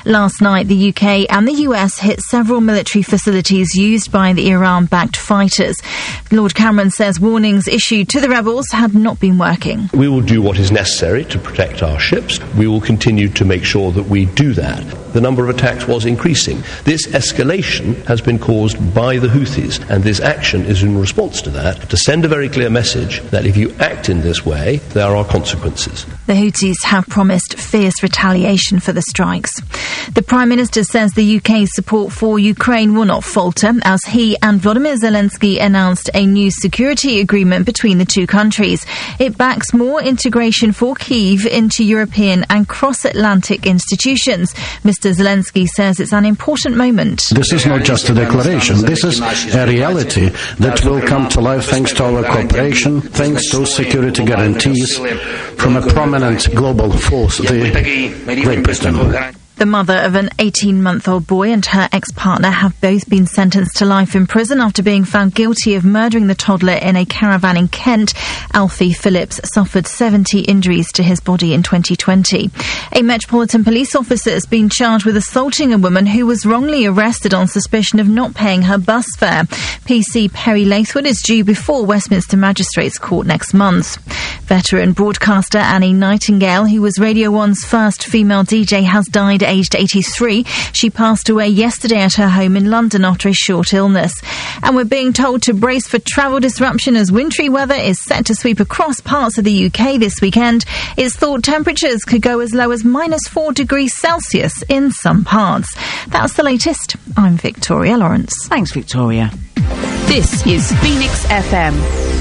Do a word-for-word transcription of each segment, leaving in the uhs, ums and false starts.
Last night, the U K and the U S hit several military facilities used by the Iran-backed fighters. Lord Cameron says warnings issued to the rebels had not been working. We will do what is necessary to protect our ships. We will continue to make sure that we do that. The number of attacks was increasing. This escalation has been caused by the Houthis, and this action is in response to that, to send a very clear message that if you act in this way, there are consequences. The Houthis have promised fierce retaliation for the strikes. The Prime Minister says the U K's support for Ukraine will not falter as he and Volodymyr Zelensky announced a new security agreement between the two countries. It backs more integration for Kyiv into European and cross-Atlantic institutions. Mister Zelensky says it's an important moment. This is not just a declaration. This is a reality that will come to life thanks to our cooperation, thanks to security guarantees from a prominent global force, the Great Britain. The mother of an eighteen-month-old boy and her ex-partner have both been sentenced to life in prison after being found guilty of murdering the toddler in a caravan in Kent. Alfie Phillips suffered seventy injuries to his body in twenty twenty. A Metropolitan Police officer has been charged with assaulting a woman who was wrongly arrested on suspicion of not paying her bus fare. P C Perry Laithwood is due before Westminster Magistrates Court next month. Veteran broadcaster Annie Nightingale, who was Radio one's first female D J, has died aged eighty-three. She passed away yesterday at her home in London after a short illness. And we're being told to brace for travel disruption as wintry weather is set to sweep across parts of the U K this weekend. It's thought temperatures could go as low as minus four degrees Celsius in some parts. That's the latest. I'm Victoria Lawrence. Thanks, Victoria. This is Phoenix F M.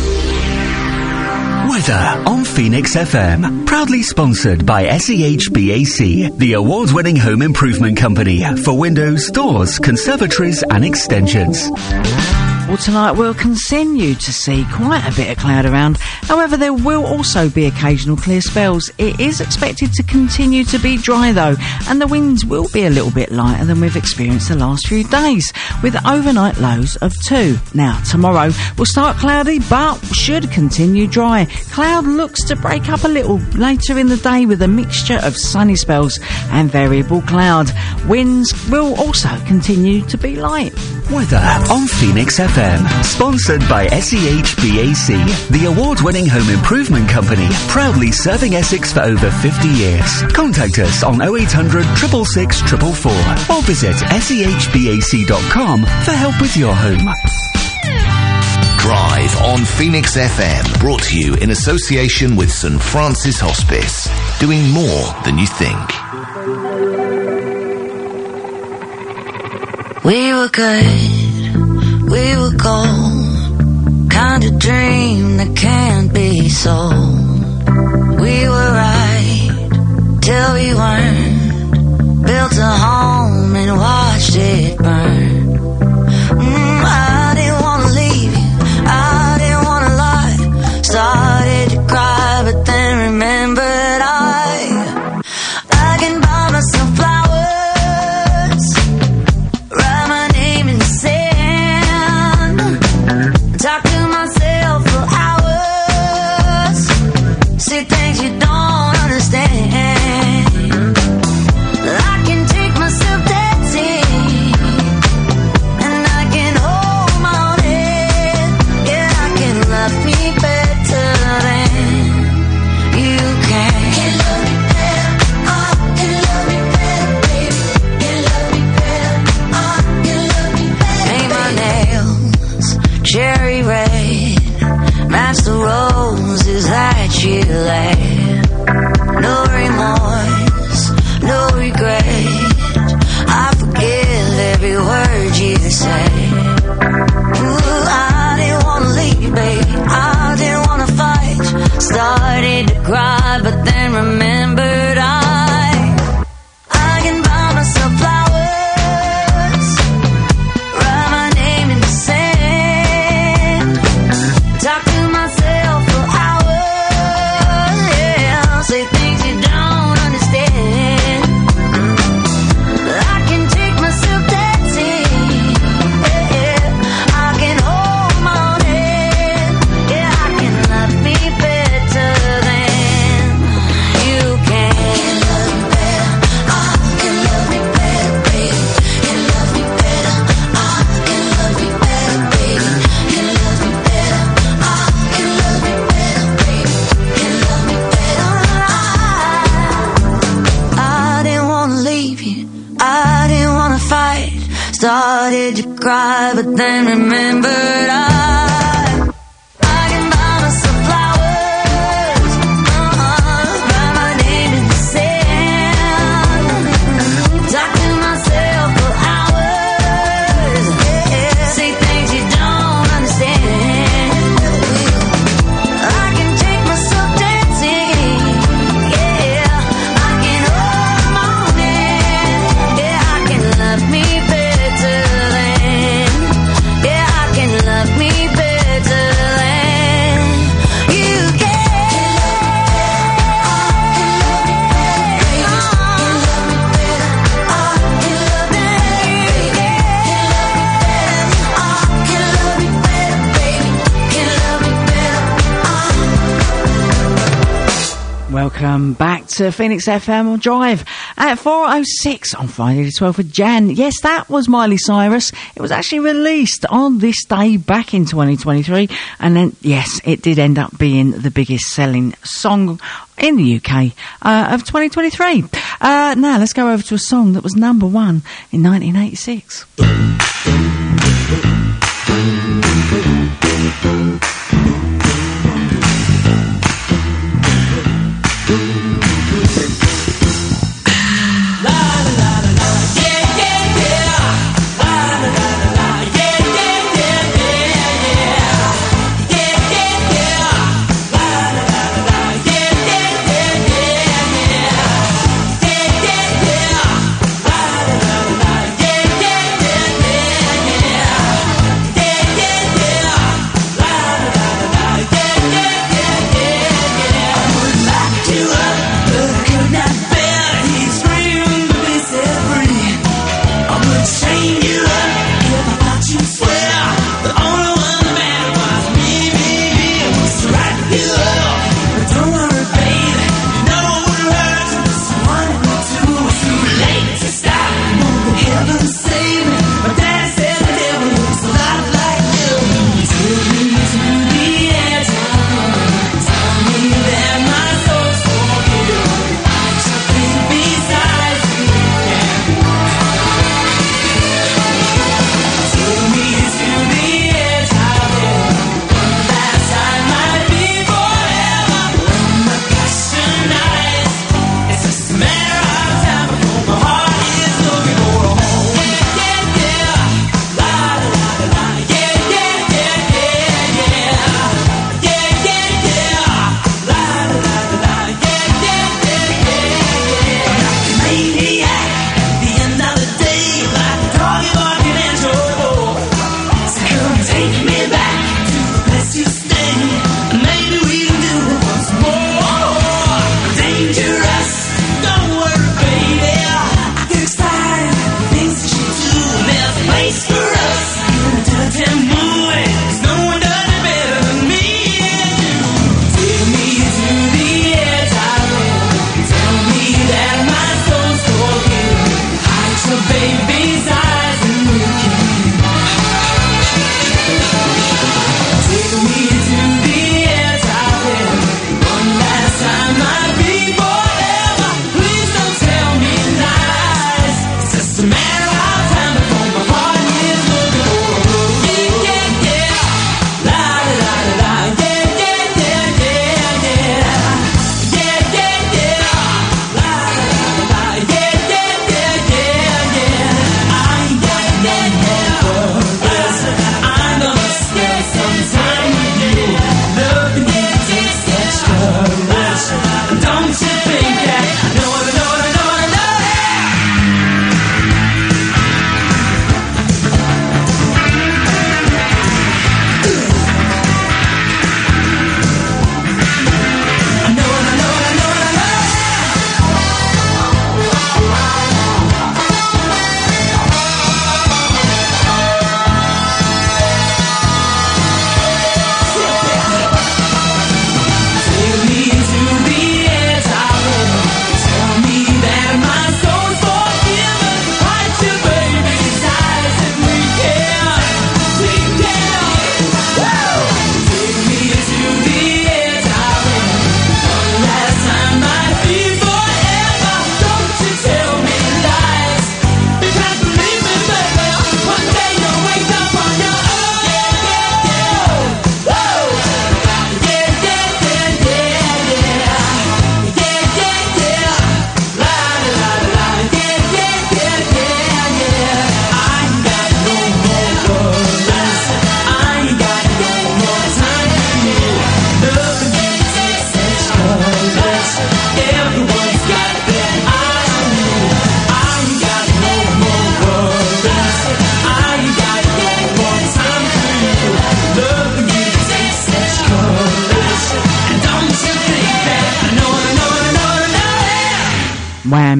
Weather on Phoenix F M, proudly sponsored by S E H B A C, the award-winning home improvement company for windows, doors, conservatories and extensions. Well, tonight we'll continue to see quite a bit of cloud around. However, there will also be occasional clear spells. It is expected to continue to be dry, though, and the winds will be a little bit lighter than we've experienced the last few days, with overnight lows of two. Now, tomorrow will start cloudy, but should continue dry. Cloud looks to break up a little later in the day with a mixture of sunny spells and variable cloud. Winds will also continue to be light. Weather on Phoenix F M, sponsored by S E H B A C, the award-winning home improvement company, proudly serving Essex for over fifty years. Contact us on oh eight hundred, six six six, four four four or visit S E H B A C dot com for help with your home. Drive on Phoenix F M, brought to you in association with St Francis Hospice, doing more than you think. We were good, we were gold, kind of dream that can't be sold. We were right, till we weren't, built a home and watched it burn. Mm, I didn't want to leave you, I didn't want to lie, started to cry but then remembered I, I can buy myself flowers. Talk to myself for hours, see things you don't understand. Started to cry, but then remembered I, I can buy myself flowers, uh-uh, write my name in the sand, talk to myself for hours, yeah, say things you don't understand. I can take myself dancing, yeah, I can hold the morning, yeah, I can love me better than, yeah, I can love me better than you can. Welcome back to Phoenix F M Drive at four oh six on Friday the twelfth of January. Yes, that was Miley Cyrus. It was actually released on this day back in twenty twenty-three, and then, yes, it did end up being the biggest selling song in the U K uh, of twenty twenty-three. Uh, now, let's go over to a song that was number one in nineteen eighty-six. Yeah.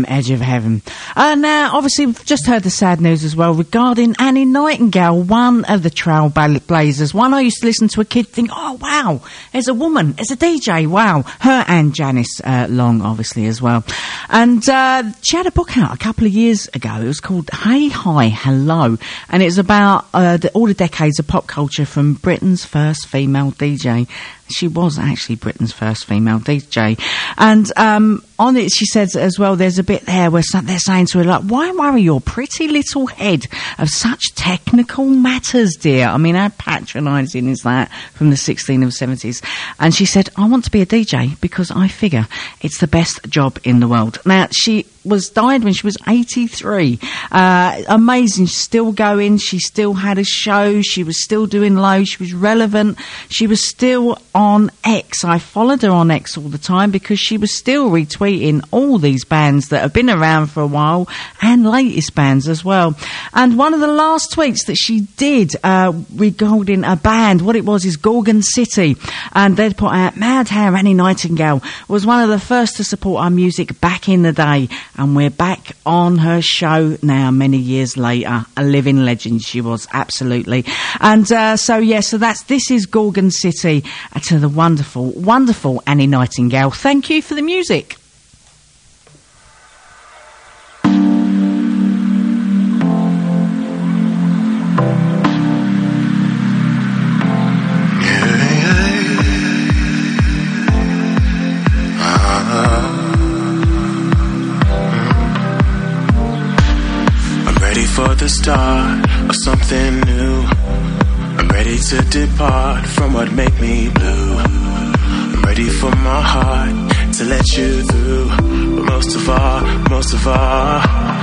M, Edge of Heaven. Uh, now, obviously, we've just heard the sad news as well regarding Annie Nightingale, one of the Trailblazers. One I used to listen to a kid think, oh, wow, there's a woman, there's a D J, wow. Her and Janice uh, Long, obviously, as well. And uh, she had a book out a couple of years ago. It was called Hey, Hi, Hello. And it's about uh, the, all the decades of pop culture from Britain's first female D J. She was actually Britain's first female D J. And um, on it, she says as well, there's a bit there where they're saying to her, like, why worry your pretty little head of such technical matters, dear? I mean, how patronising is that from the sixteen and seventies? And she said, I want to be a D J because I figure it's the best job in the world. Now, she was died when she was eighty-three. Uh, amazing. She's still going. She still had a show. She was still doing low. She was relevant. She was still on X. I followed her on X all the time because she was still retweeting all these bands that have been around for a while and latest bands as well. And one of the last tweets that she did uh, regarding a band, what it was is Gorgon City, and they'd put out Mad How Annie Nightingale was one of the first to support our music back in the day, and we're back on her show now many years later. A living legend she was, absolutely. And uh, so yeah, so that's this is Gorgon City, uh, to the wonderful, wonderful Annie Nightingale. Thank you for the music. For the start of something new, I'm ready to depart from what make me blue. I'm ready for my heart to let you through, but most of all, most of all,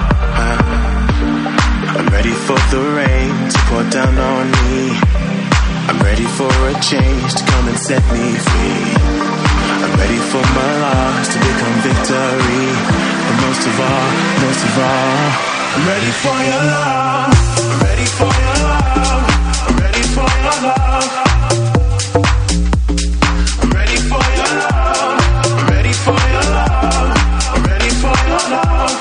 I'm ready for the rain to pour down on me. I'm ready for a change to come and set me free. I'm ready for my loss to become victory, but most of all, most of all, I'm ready for your love. I'm ready for your love. I'm ready for your love. I'm ready for your love. I'm ready for your love. I'm ready for your love.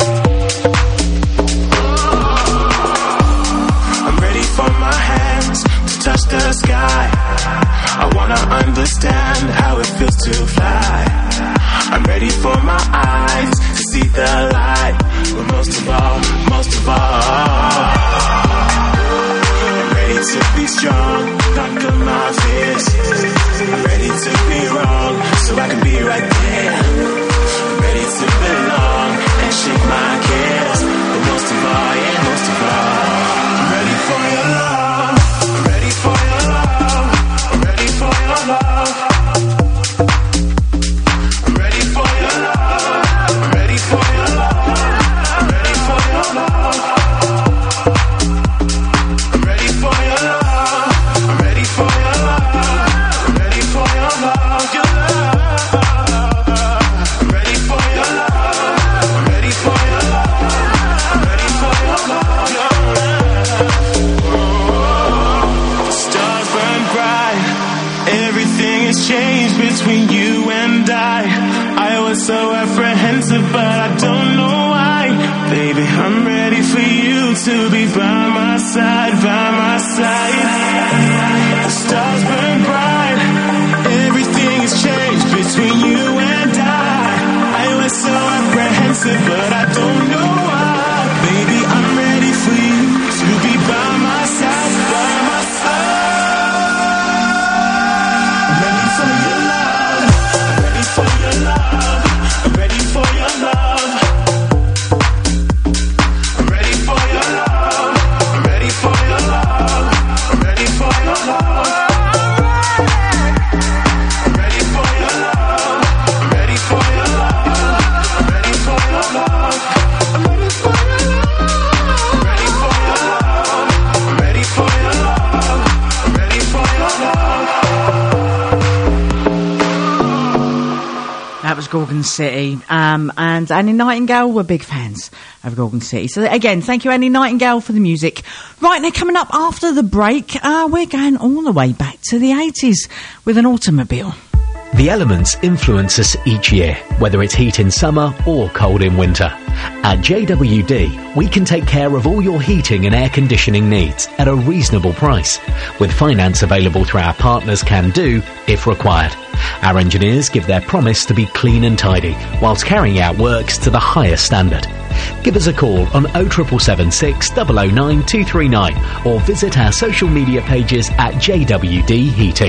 I'm ready for my hands to touch the sky. I wanna understand how it feels to fly. I'm ready for my eyes to see the light, but most of all, most of all, I'm ready to be strong, conquer my fears. I'm ready to be wrong, so I can be right there. I'm ready to belong and shake my cares, but most of all, yeah, most of all, I'm ready for your love. I'm ready for your love. I'm ready for your love. Between you and I, I was so apprehensive, but I don't know why. Baby, I'm ready for you to be by my side, by my side. The stars burn bright, everything has changed between you and I. I was so apprehensive, but I don't know why. Baby, I'm ready for you to be by my side, by my side. I'm ready for your love. I'm ready for your love. I'm ready for your love. I'm ready for your love. I'm ready for your love. I'm ready for your love. I'm ready for your love. I'm ready for your love. I'm ready for your love. I'm ready for your love. I'm ready for your love. I'm ready for your love. I'm ready for your love. That was Gorgon City, um, and Annie Nightingale were big fans of Gorgon City. So again, thank you, Annie Nightingale, for the music. Right, now coming up after the break, uh, we're going all the way back to the eighties with an automobile. The elements influence us each year, whether it's heat in summer or cold in winter. At J W D, we can take care of all your heating and air conditioning needs at a reasonable price, with finance available through our partners Can Do if required. Our engineers give their promise to be clean and tidy, whilst carrying out works to the highest standard. Give us a call on oh seven seven six, zero zero nine two three nine or visit our social media pages at J W D Heating.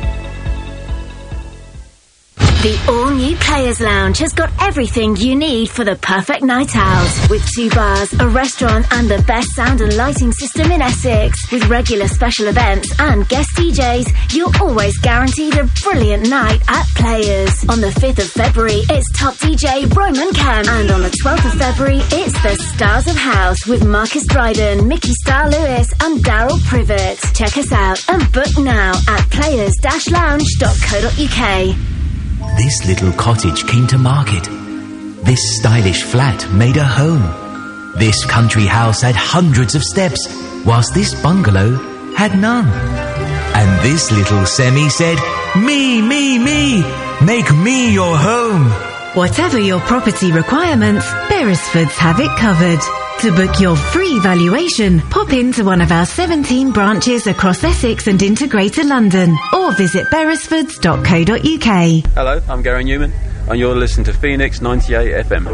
The all-new Players Lounge has got everything you need for the perfect night out. With two bars, a restaurant and the best sound and lighting system in Essex. With regular special events and guest D Js, you're always guaranteed a brilliant night at Players. On the fifth of February, it's top D J Roman Kemp. And on the twelfth of February, it's the Stars of House with Marcus Dryden, Mickey Star Lewis and Daryl Privet. Check us out and book now at players dash lounge dot co dot uk. This little cottage came to market. This stylish flat made a home. This country house had hundreds of steps, whilst this bungalow had none. And this little semi said, "Me, me, me, make me your home." Whatever your property requirements, Beresfords have it covered. To book your free valuation, pop into one of our seventeen branches across Essex and into Greater London, or visit beresfords dot co dot uk. Hello, I'm Gary Newman, and you're listening to Phoenix ninety-eight F M.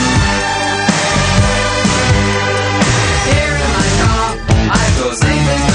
Here in my car, I feel safe.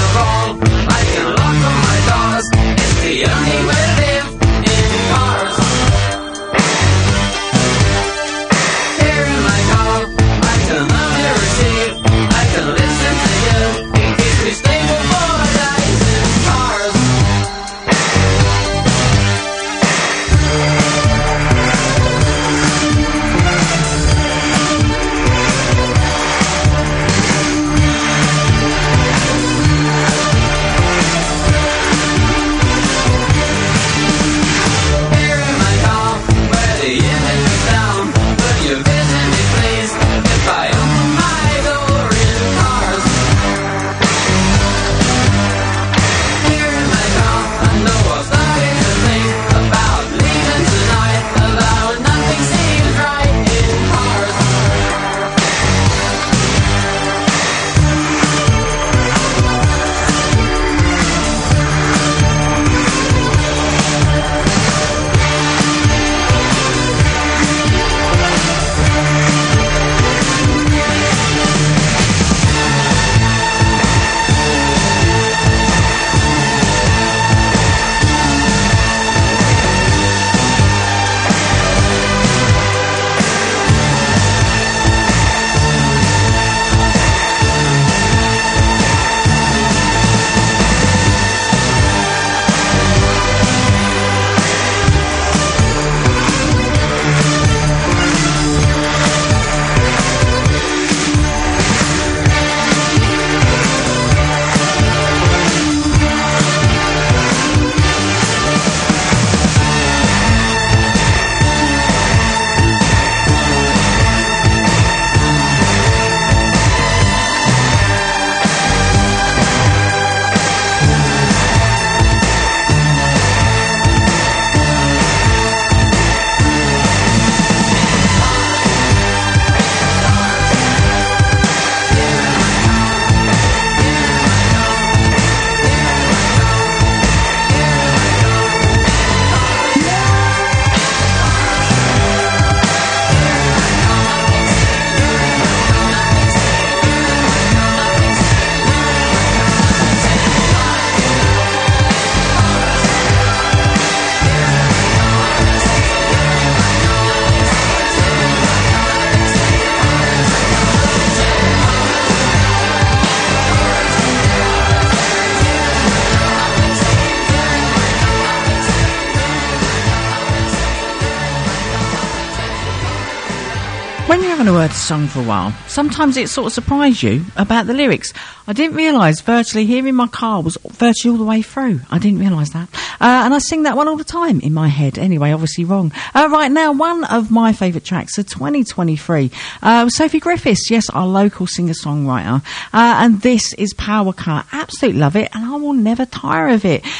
haven't heard the song for a while, sometimes it sort of surprised you about the lyrics. I didn't realise virtually here in my car was virtually all the way through. I didn't realise that. Uh, and I sing that one all the time in my head. Anyway, obviously wrong. Uh, right now, one of my favourite tracks of twenty twenty-three. Uh, Sophie Griffiths, yes, our local singer-songwriter. Uh, and this is Power Cut. Absolutely love it, and I will never tire of it.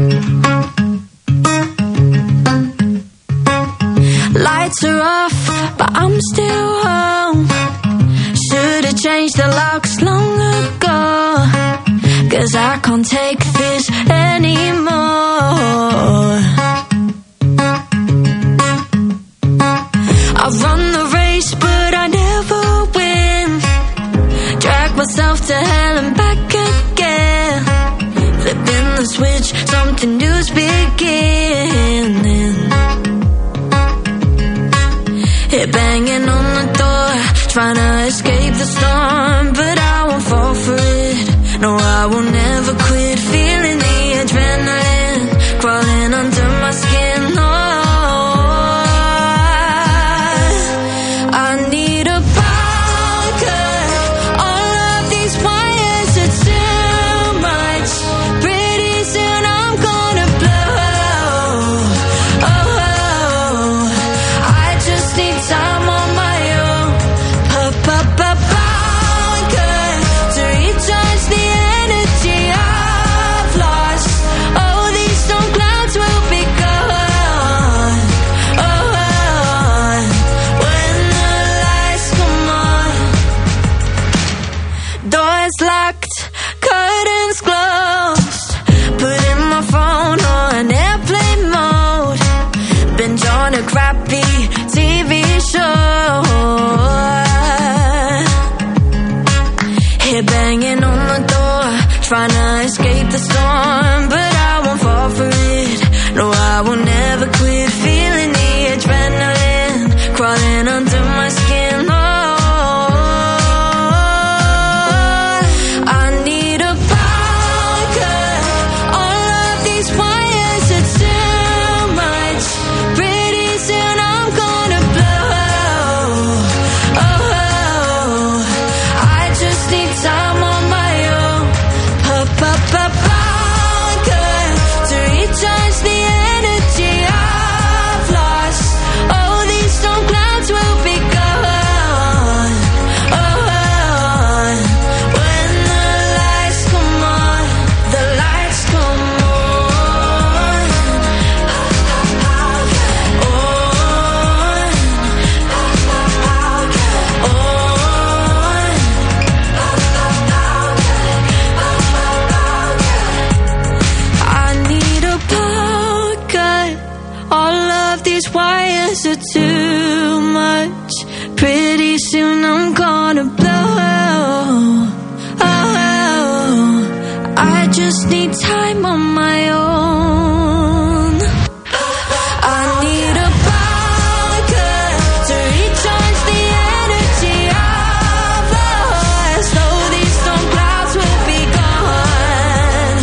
Lights are off, but I'm still home. Should've changed the locks long ago, 'cause I can't take this anymore. I run the race, but I never win. Drag myself to hell and back again. Flipping the switch, something new's beginning. Hit banging on the door, trying to escape the storm, but I won't fall for it. No, I will never quit feeling the adrenaline crawling under my skin. Oh, I need a power cut. All of these wires are too much. Pretty soon I'm gonna blow. Oh, I just need time on my own. Pop, pop, pop, power cut to recharge the energy I've lost. Oh, these storm clouds will be gone. Oh, when the lights come on. Doors locked, curtains closed. Putting my phone on airplane mode. Binge on a crappy T V show. Here banging on the door, trying to escape the storm, but I won't fall for it. No, I will never quit feeling the adrenaline crawling under my skin. Oh, I need a power cut. All of these wires are too much. Pretty soon I'm gonna blow. Oh, I just need time on my own. Pop, pop, pop, power cut to recharge the energy I've lost. Oh, these storm clouds will be gone. Oh, when the lights come on, the lights come on. I need a power cut. All of these wires are too much. Pretty soon I'm gonna blow. Oh, I just need time on my own. I need a power cut to recharge the energy I've lost. So these storm clouds will be gone,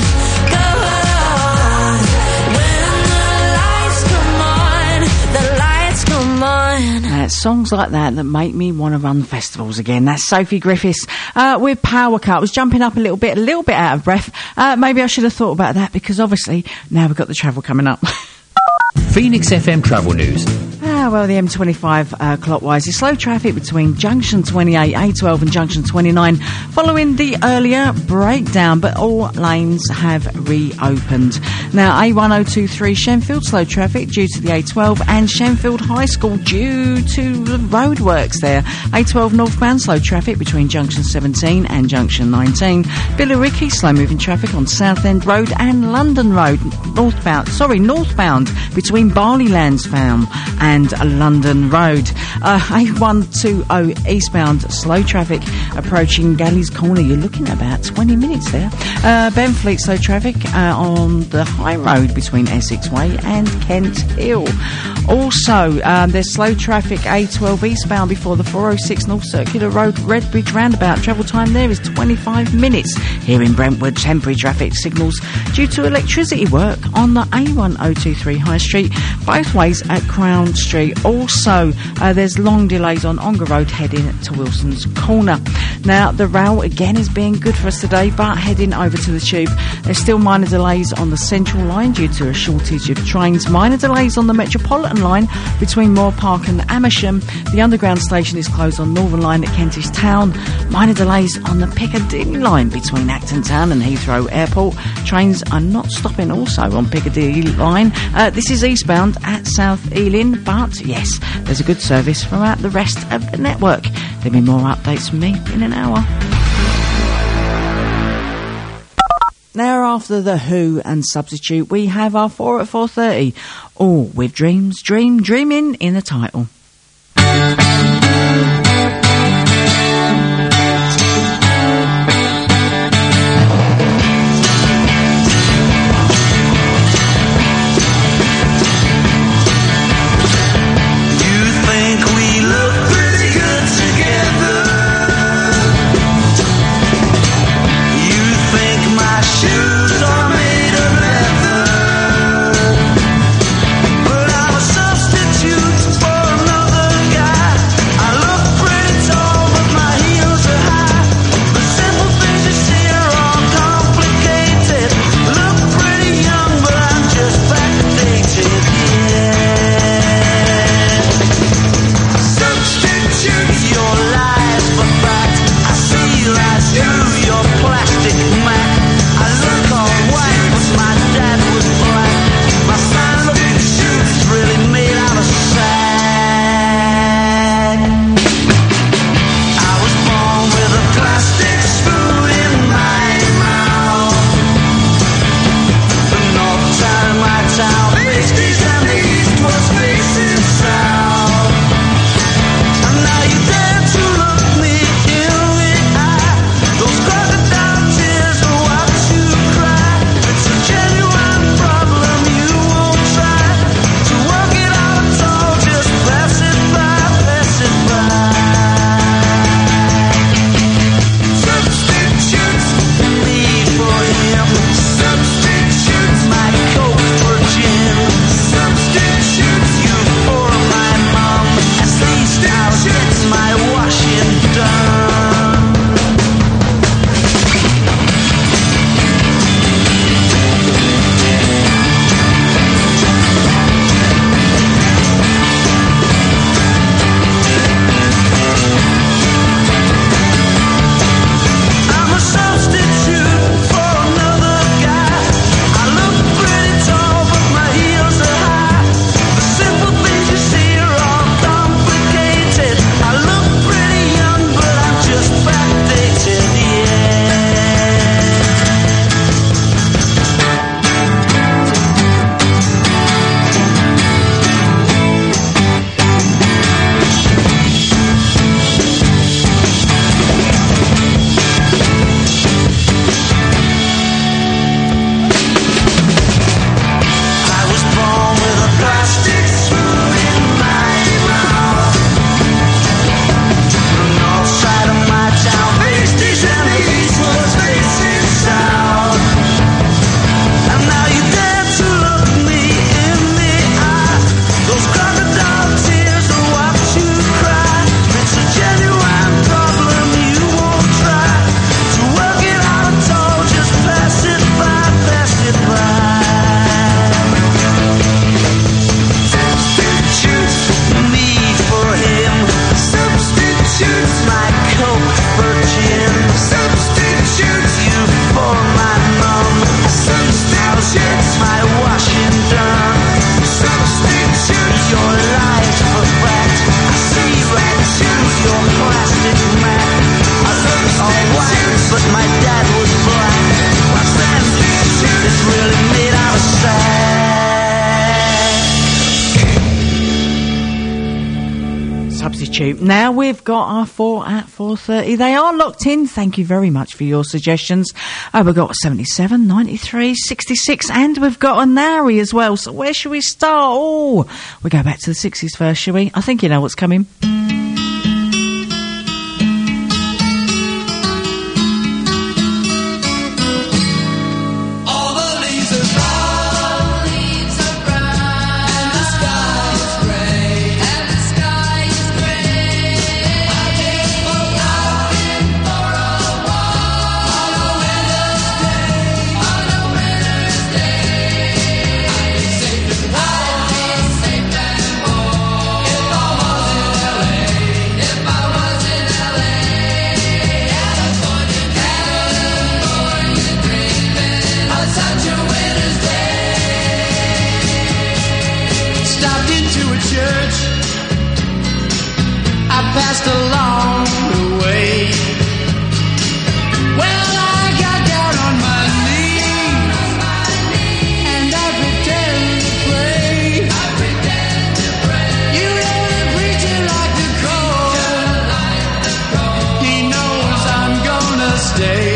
gone. When the lights come on, the lights come on. Uh, songs like that that make me want to run festivals again. That's Sophie Griffiths uh, with Power Cut. I was jumping up a little bit, a little bit out of breath. Uh, maybe I should have thought about that, because obviously now we've got the travel coming up. Phoenix F M travel news. Ah, well, the M twenty-five uh, clockwise is slow traffic between junction twenty-eight, A twelve and junction twenty-nine following the earlier breakdown, but all lanes have reopened. Now, A one oh two three Shenfield, slow traffic due to the A twelve and Shenfield High School due to the roadworks there. A twelve northbound, slow traffic between junction seventeen and junction nineteen. Billericay, slow moving traffic on Southend Road and London Road, northbound, sorry, northbound between Barleylands Farm and London Road. Uh, A one two oh eastbound, slow traffic approaching Galleys Corner. You're looking at about twenty minutes there. Uh, Benfleet, slow traffic uh, on the high road between Essex Way and Kent Hill. Also, um, there's slow traffic A twelve eastbound before the four oh six North Circular Road Redbridge roundabout. Travel time there is twenty-five minutes. Here in Brentwood, temporary traffic signals due to electricity work on the A one oh two three High Street, both ways at Crown Street. Street. Also, uh, there's long delays on Ongar Road heading to Wilson's Corner. Now, the rail again is being good for us today, but heading over to the Tube, there's still minor delays on the Central Line due to a shortage of trains. Minor delays on the Metropolitan Line between Moore Park and Amersham. The Underground station is closed on Northern Line at Kentish Town. Minor delays on the Piccadilly Line between Acton Town and Heathrow Airport. Trains are not stopping also on Piccadilly Line. Uh, this is eastbound at South Ealing, but yes, there's a good service throughout the rest of the network. There'll be more updates from me in an hour. Now, after The Who and Substitute, we have our four at four thirty, all with Dreams, Dream, Dreaming in the title. Now we've got our four at four thirty. They are locked in. Thank you very much for your suggestions. Oh, we've got seventy-seven, ninety-three, sixty-six, and we've got a Nowry as well. So where should we start? Oh, we go back to the sixties first, shall we? I think you know what's coming. All the leaves are brown, leaves are brown, and the sky is grey. to a church I passed along the way. Well, I got down on my knees and I pretend to pray. You know the preacher like the cold. He knows I'm gonna stay.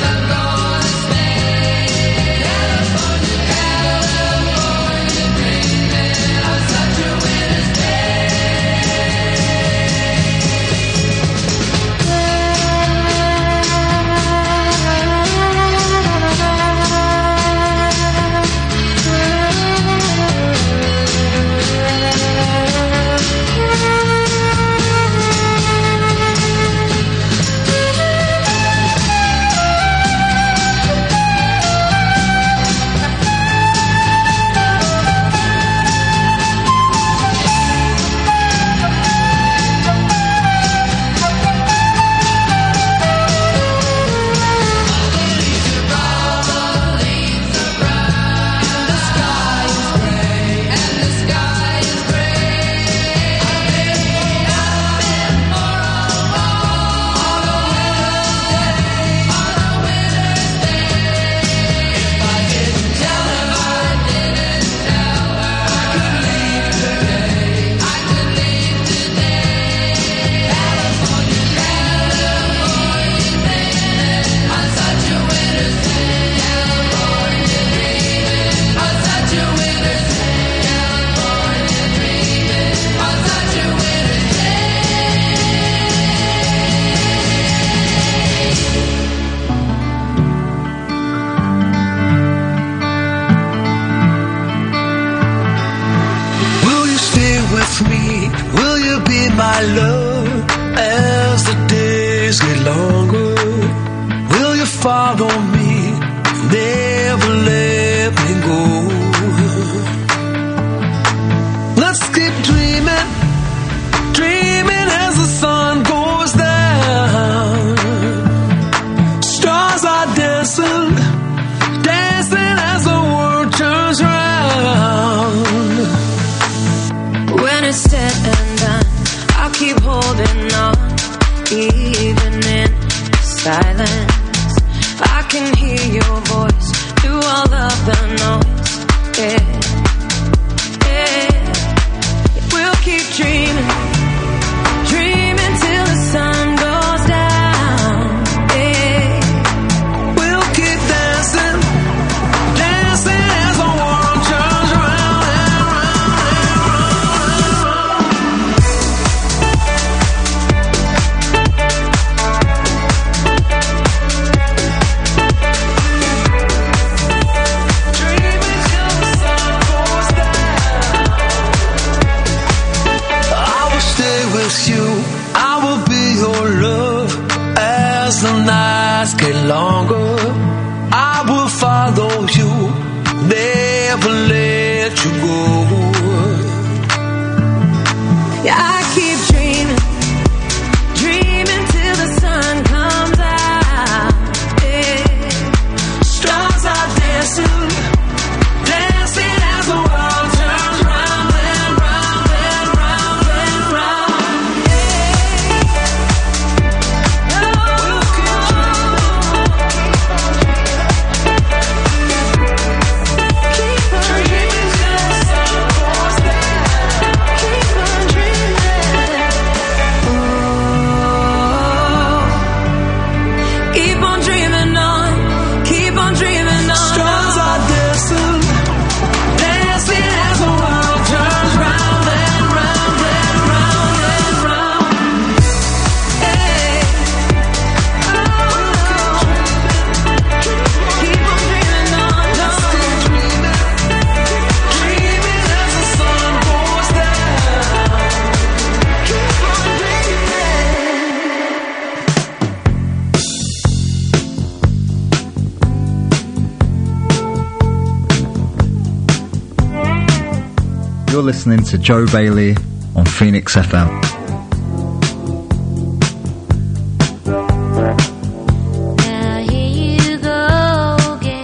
You're listening to Joe Bailey on Phoenix F M.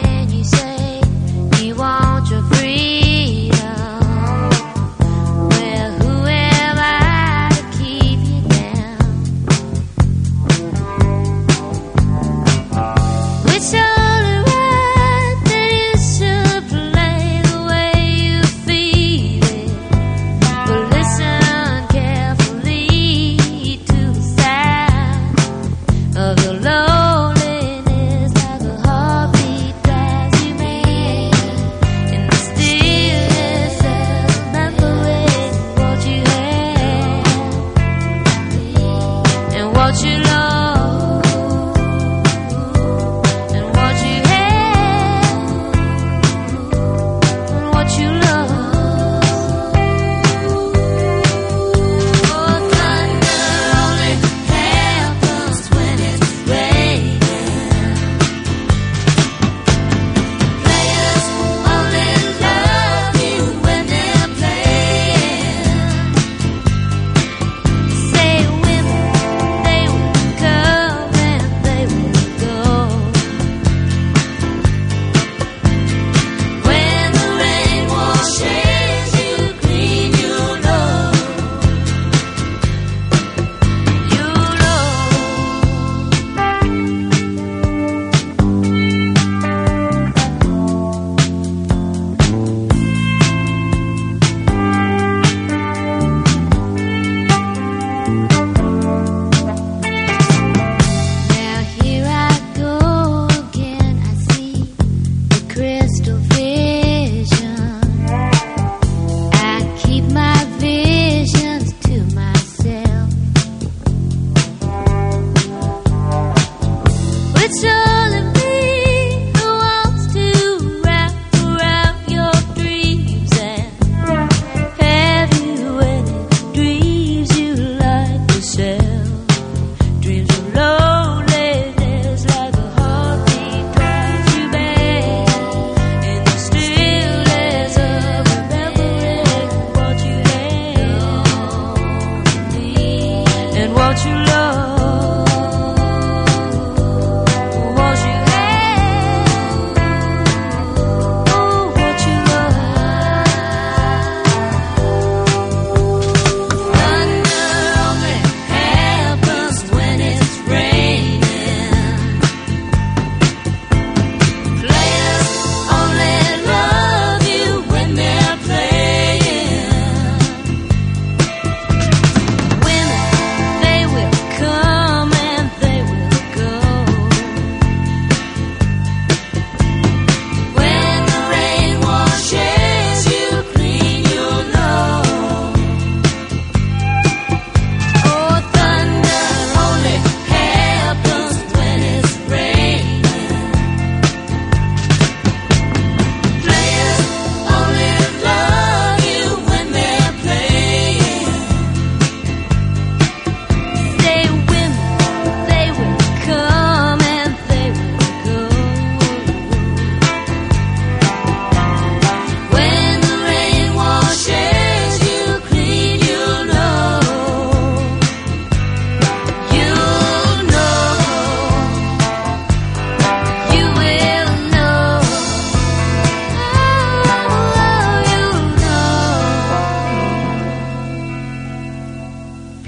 When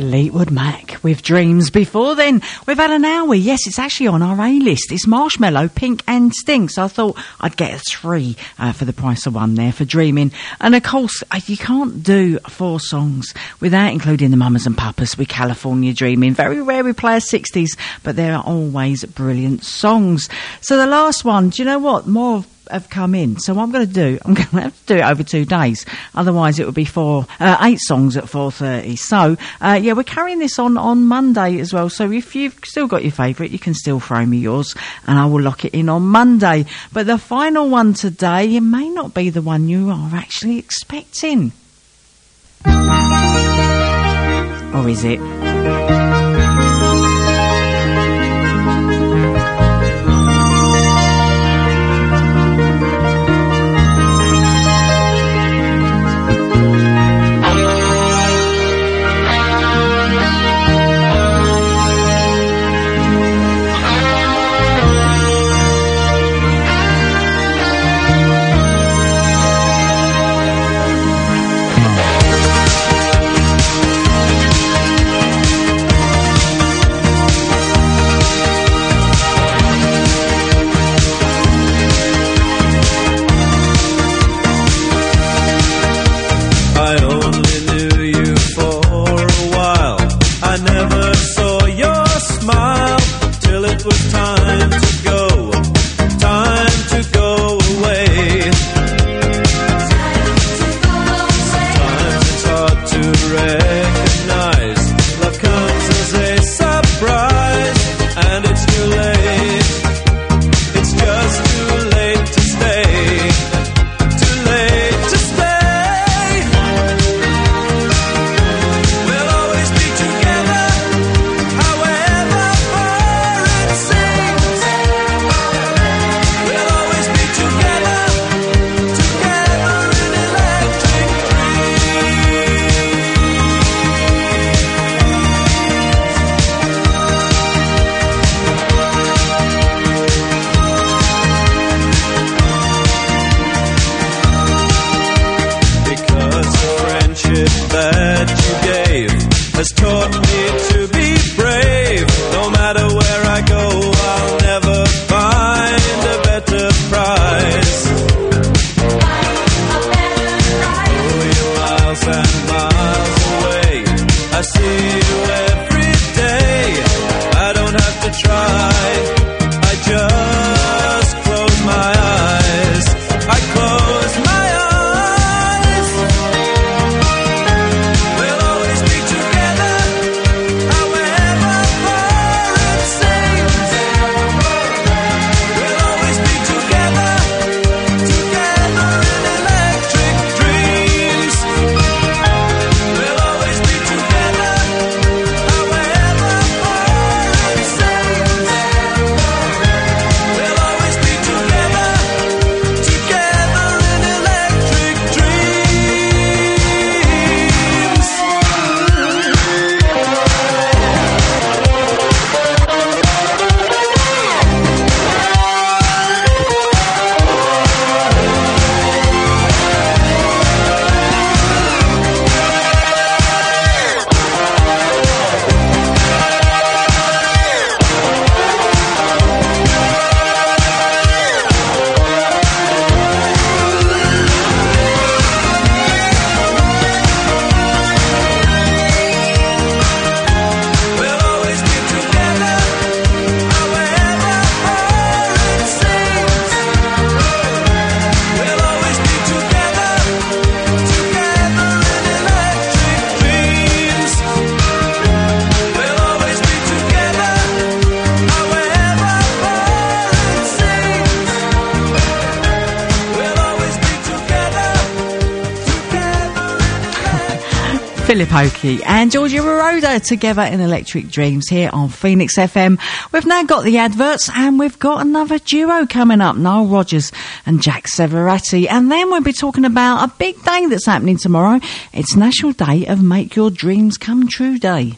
Fleetwood Mac with Dreams. Before then, we've had an hour. Yes, it's actually on our A-list. It's Marshmallow, Pink and Sting. So I thought I'd get a three uh, for the price of one there for Dreaming. And of course, uh, you can't do four songs without including the Mamas and Papas with California Dreaming. Very rare we play a sixties, but there are always brilliant songs. So the last one, do you know what? More have come in. So what I'm going to do, I'm going to have to do it over two days. Otherwise, it would be four, uh, eight songs at four thirty. So, uh, yeah, we're carrying this on on Monday as well. So if you've still got your favourite, you can still throw me yours, and I will lock it in on Monday. But the final one today, it may not be the one you are actually expecting. Or is it? Philip Oakey and Georgia Moroder together in Electric Dreams here on Phoenix F M. We've now got the adverts and we've got another duo coming up, Nile Rodgers and Jack Severati. And then we'll be talking about a big day that's happening tomorrow. It's National Day of Make Your Dreams Come True Day.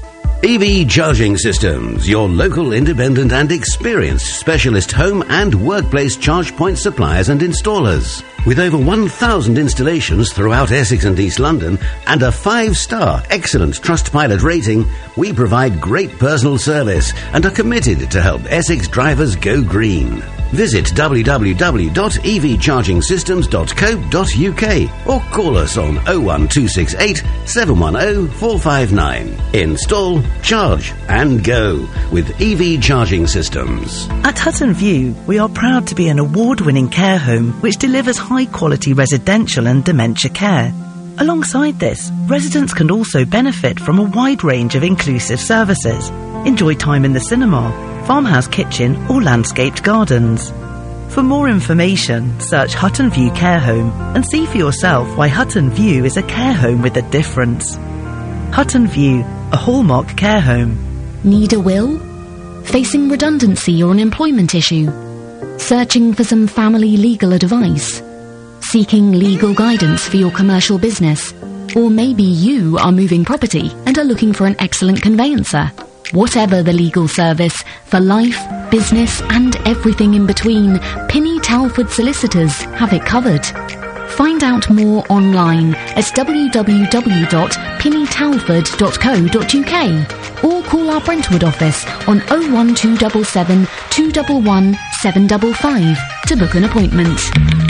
E V Charging Systems, your local independent and experienced specialist home and workplace charge point suppliers and installers. With over one thousand installations throughout Essex and East London and a five-star excellent Trustpilot rating, we provide great personal service and are committed to help Essex drivers go green. Visit w w w dot e v charging systems dot co dot u k or call us on oh one two six eight, seven one oh, four five nine. Install, charge and go with E V Charging Systems. At Hutton View, we are proud to be an award-winning care home which delivers high-quality residential and dementia care. Alongside this, residents can also benefit from a wide range of inclusive services. Enjoy time in the cinema, farmhouse kitchen or landscaped gardens. For more information, search Hutton View Care Home and see for yourself why Hutton View is a care home with a difference. Hutton View, a hallmark care home. Need a will? Facing redundancy or an employment issue? Searching for some family legal advice? Seeking legal guidance for your commercial business? Or maybe you are moving property and are looking for an excellent conveyancer? Whatever the legal service, for life, business and everything in between, Pinney Talford Solicitors have it covered. Find out more online at w w w dot pinney talford dot co dot u k or call our Brentwood office on oh one two seven seven, two one one, seven five five to book an appointment.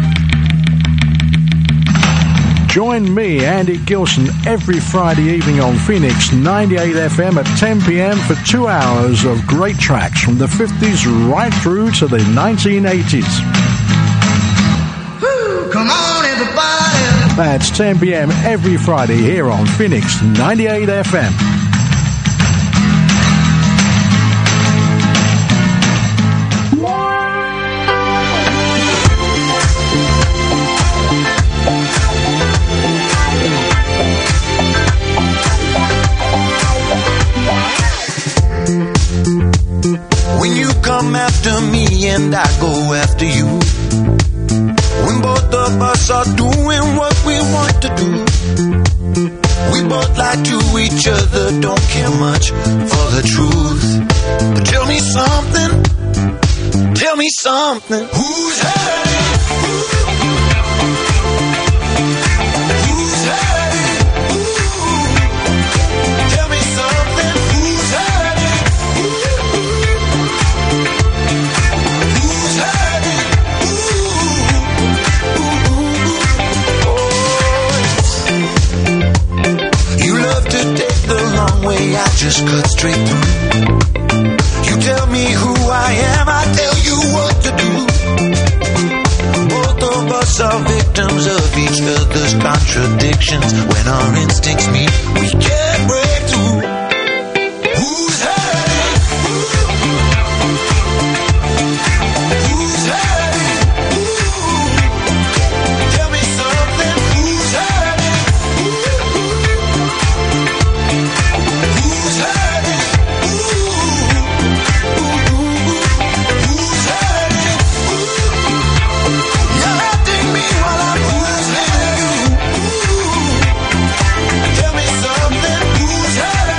Join me, Andy Gilson, every Friday evening on Phoenix ninety-eight F M at ten p m for two hours of great tracks from the fifties right through to the nineteen eighties. Woo, come on, everybody. That's ten p m every Friday here on Phoenix ninety-eight F M. Come after me and I go after you. When both of us are doing what we want to do, we both lie to each other, don't care much for the truth. But tell me something, tell me something. Who's hurting? Who's hurting? Tell me something. Who's hurting? I just cut straight through. You tell me who I am, I tell you what to do. Both of us are victims of each other's contradictions. When our instincts meet, we can't break through. Who's hurting? Who's hurting? Tell me something. Who's hurting? Who's hurting? Who's hurting? You're hurting me while I'm losing you. Tell me something. Who's hurting?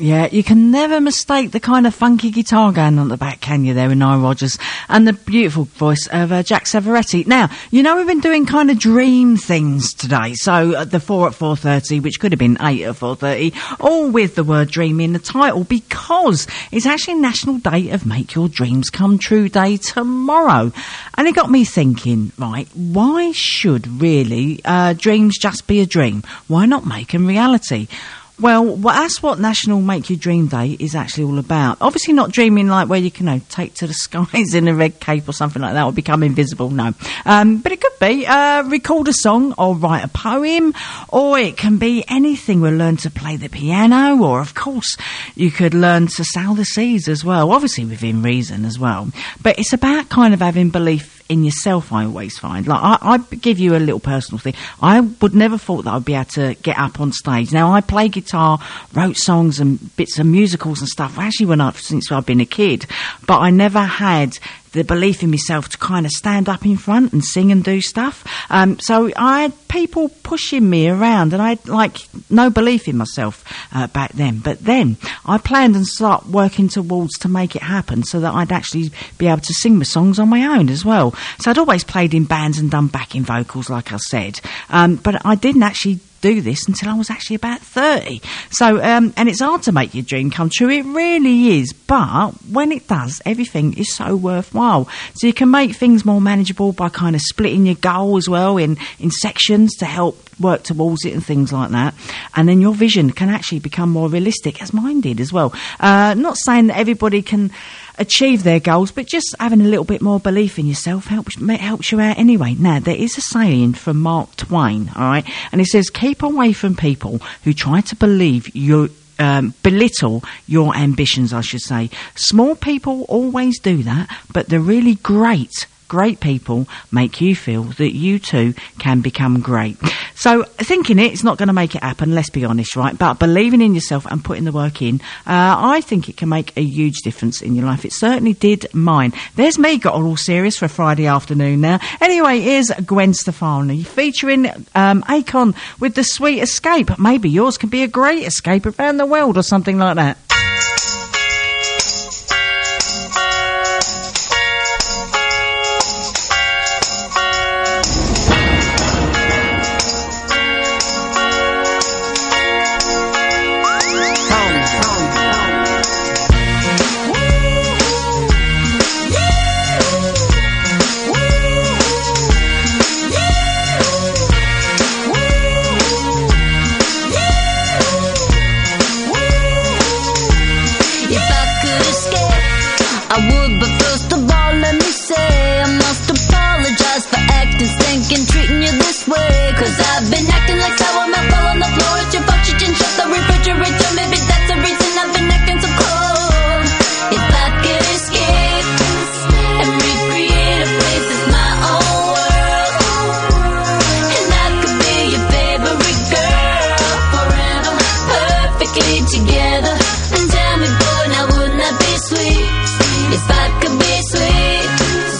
Yeah, you can never mistake the kind of funky guitar going on at the back, can you, there with Nile Rodgers, and the beautiful voice of uh, Jack Savoretti. Now, you know we've been doing kind of dream things today, so uh, the four at four thirty, which could have been eight at four thirty, all with the word dream in the title, because it's actually National Day of Make Your Dreams Come True Day tomorrow. And it got me thinking, right, why should really uh, dreams just be a dream? Why not make them reality? Well, well, that's what National Make Your Dream Day is actually all about. Obviously not dreaming like where you can, you know, take to the skies in a red cape or something like that or become invisible, no. Um, but it could be uh, record a song or write a poem, or it can be anything. We'll learn to play the piano, or, of course, you could learn to sail the seas as well, obviously within reason as well. But it's about kind of having belief in yourself, I always find. Like, I, I give you a little personal thing. I would never thought that I'd be able to get up on stage. Now, I play guitar, wrote songs and bits of musicals and stuff, actually when I've, since I've been a kid, but I never had the belief in myself to kind of stand up in front and sing and do stuff. Um, so I had people pushing me around, and I had, like, no belief in myself uh, back then. But then I planned and start working towards to make it happen so that I'd actually be able to sing my songs on my own as well. So I'd always played in bands and done backing vocals, like I said. Um, but I didn't actually do this until I was actually about thirty. So, um, and it's hard to make your dream come true. It really is. But when it does, everything is so worthwhile. So you can make things more manageable by kind of splitting your goal as well in, in sections to help work towards it and things like that. And then your vision can actually become more realistic, as mine did as well. Uh, not saying that everybody can achieve their goals, but just having a little bit more belief in yourself helps helps you out anyway. Now, there is a saying from Mark Twain, all right, and it says, keep away from people who try to believe you um, belittle your ambitions, I should say. Small people always do that, but the really great Great people make you feel that you too can become great. So thinking it, it's not going to make it happen, let's be honest, right? But believing in yourself and putting the work in, uh, I think it can make a huge difference in your life. It certainly did mine. There's me, got all serious for a Friday afternoon now. Anyway, here's Gwen Stefani featuring um, Akon with The Sweet Escape. Maybe yours can be a great escape around the world or something like that.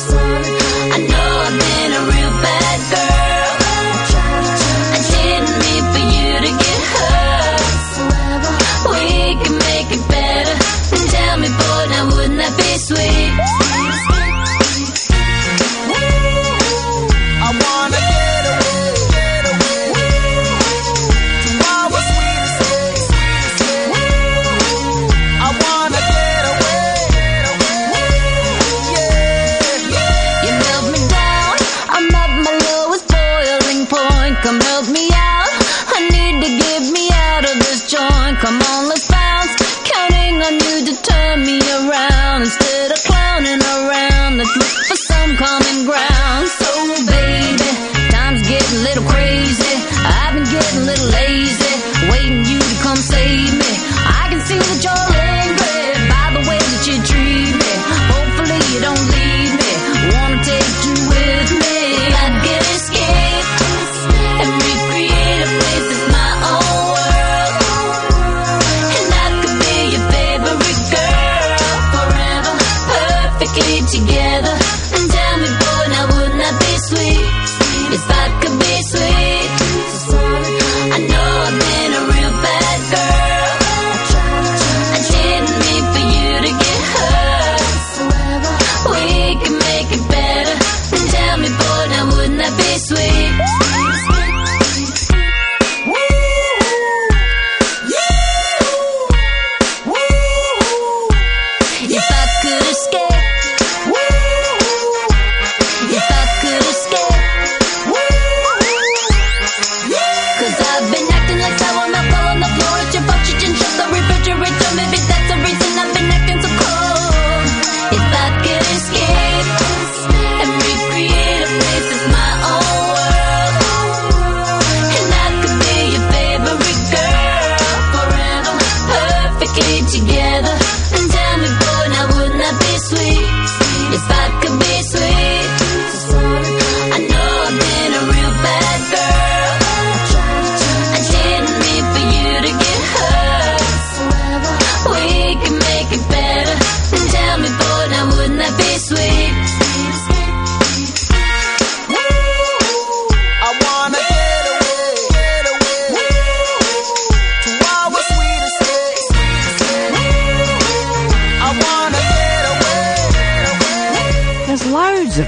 I know I've been a real bad girl. I didn't mean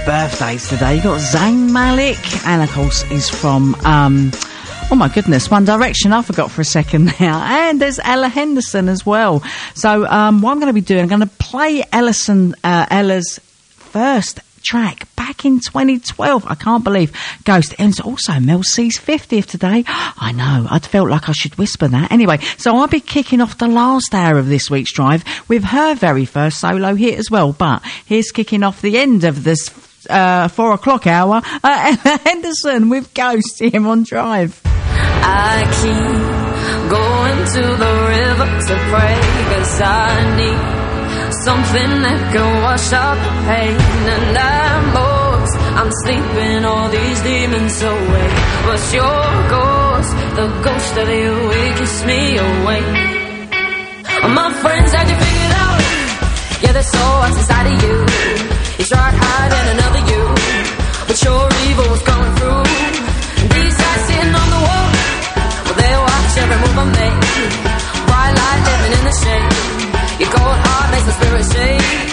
birthdays today. You got Zayn Malik, and of course he's from um oh my goodness, One Direction. I forgot for a second now. And there's Ella Henderson as well. So um what I'm going to be doing, I'm going to play Ellison uh, Ella's first track back in twenty twelve. I can't believe Ghost. And it's also Mel C's fiftieth today. I know, I'd felt like I should whisper that. Anyway, so I'll be kicking off the last hour of this week's drive with her very first solo hit as well. But here's kicking off the end of this uh, four o'clock hour, uh, Ella Henderson with Ghost here on Drive. I keep going to the river to pray, 'cause I need something that can wash out the pain. And I'm lost, I'm sleeping all these demons away. But your ghost, the ghost of you, it keeps me awake. My friends had you figured out. Yeah, they saw what's inside of you. You tried hiding another you, but your evil was coming through. These eyes sitting on the wall, well, they watch every move I make. Bright light living in the shade. Your cold heart makes the spirit shake.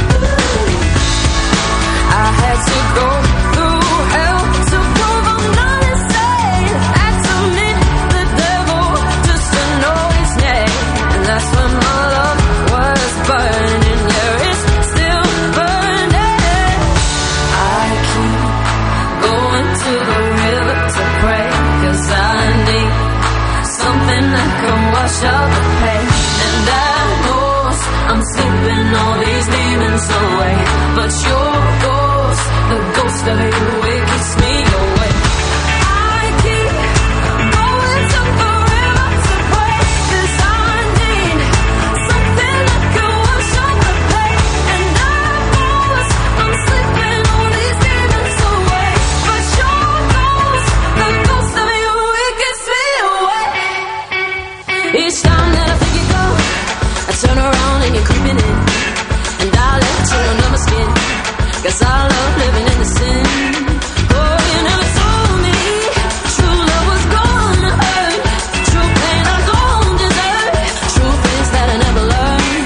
I had to go through hell to prove I'm not insane. Had to meet the devil just to know his name. And that's when my love was burning. Yeah, it's still burning. I keep going to the river to pray, 'cause I need something that can wash out the pain. And I I'm sleeping all these demons away. But your ghost, the ghost of you, it keeps me awake. I keep going to the river to pray, 'cause I need something that can wash out the pain. And I ghost, I'm sleeping all these demons away. But your ghost, the ghost of you, it keeps me awake. Each time that I think you go, I turn around and you're creeping in, and I let you under my skin, 'cause I love living in the sin. Oh, you never told me true love was gonna hurt. True pain I don't deserve. Truth is that I never learned.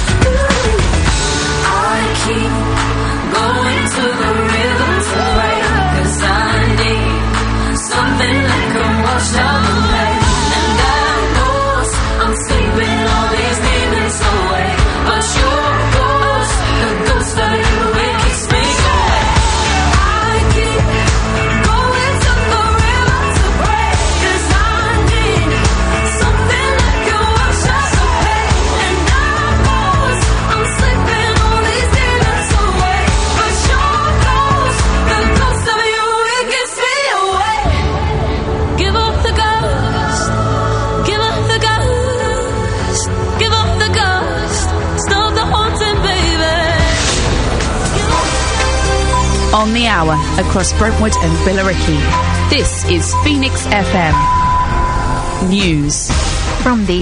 I keep going to the river to pray, 'cause I need something that can wash out the pain. And I know I'm sleeping all these demons away. But your ghost, the ghost of you, it keeps me awake. I keep going to the river to pray, 'cause I need something that can wash out the pain. And I ghost, I'm sleeping all these demons away. But your ghost, the ghost of you, it keeps me awake. Give up the ghost, give up the ghost, give up the ghost, stop the haunting, baby. On the hour, across Brentwood and Billericay. This is Phoenix F M News. From the